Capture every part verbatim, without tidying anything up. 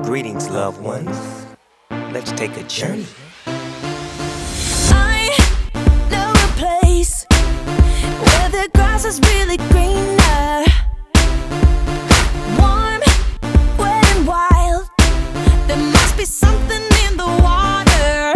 Greetings, loved ones. Let's take a journey. I know a place where the grass is really greener, warm, wet and wild. There must be something in the water.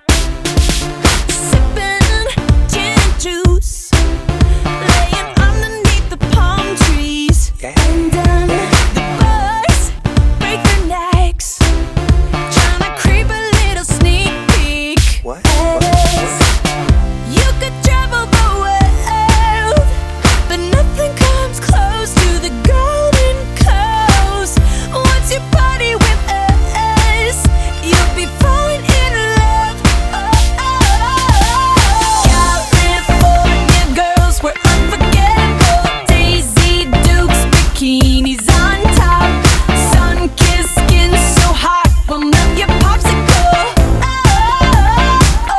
Sipping gin and juice, laying underneath the palm trees. Yeah. And um, the birds break their necks, trying to creep a little sneak peek. What? As you could travel the world, but nothing comes close to the Golden Coast. Once you party with us, you'll be falling in love. Oh, oh. California girls were unforgettable. Daisy Dukes, bikinis on top, sun-kissed skin so hot will melt your popsicle. Oh, oh,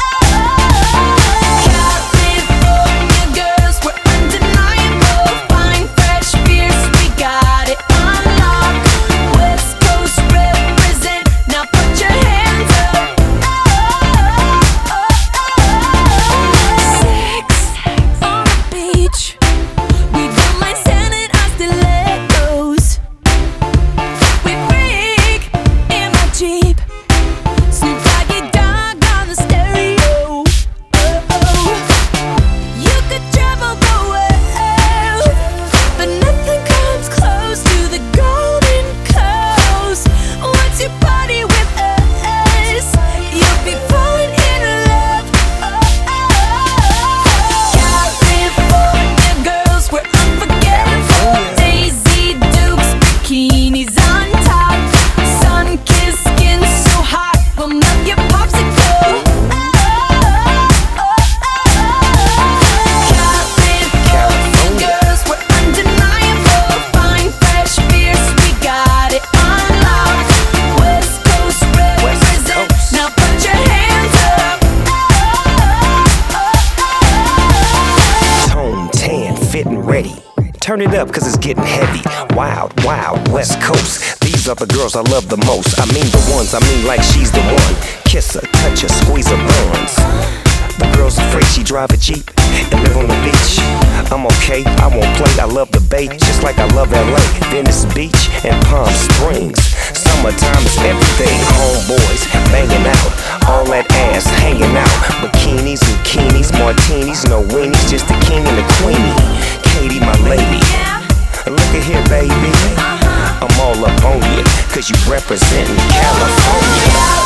oh. California girls were undeniable. Fine, fresh beers, we got it on lock. West Coast represent, now put your hands up. Oh, oh, oh. Sex on the beach, we don't mind standing on stilettos. We freak in my Jeep, Snoop Doggy Dogg on the stereo. Oh, oh. You could travel the world, but nothing comes close to the Golden Coast. Once you party with us, you'll be falling in love. Oh, oh. California girls were unforgettable. Daisy Dukes, bikinis on top, sun-kissed skin so hot will melt your popsicle. Oh, oh, oh. California girls were undeniable. Fine, fresh beers, we got it on lock. West Coast represent, Coast. now put your hands up. Oh, oh, oh. Tone, tan, fit and ready. Turn it up cause it's getting heavy. Wild, wild, West Coast. These are the girls I love the most. I mean the ones, I mean like she's the one. Kiss her, touch her, squeeze her buns. The girl's afraid she drive a Jeep and live on the beach. I'm okay, I won't play, I love the bay, just like I love L A, Venice Beach and Palm Springs. Summertime is everything, homeboys banging out, all that ass hanging out. Bikinis, zucchinis, martinis, no weenies, just the king and the queenie. Katie, my lady, look at here, baby. I'm all up on you, cause you representin' California.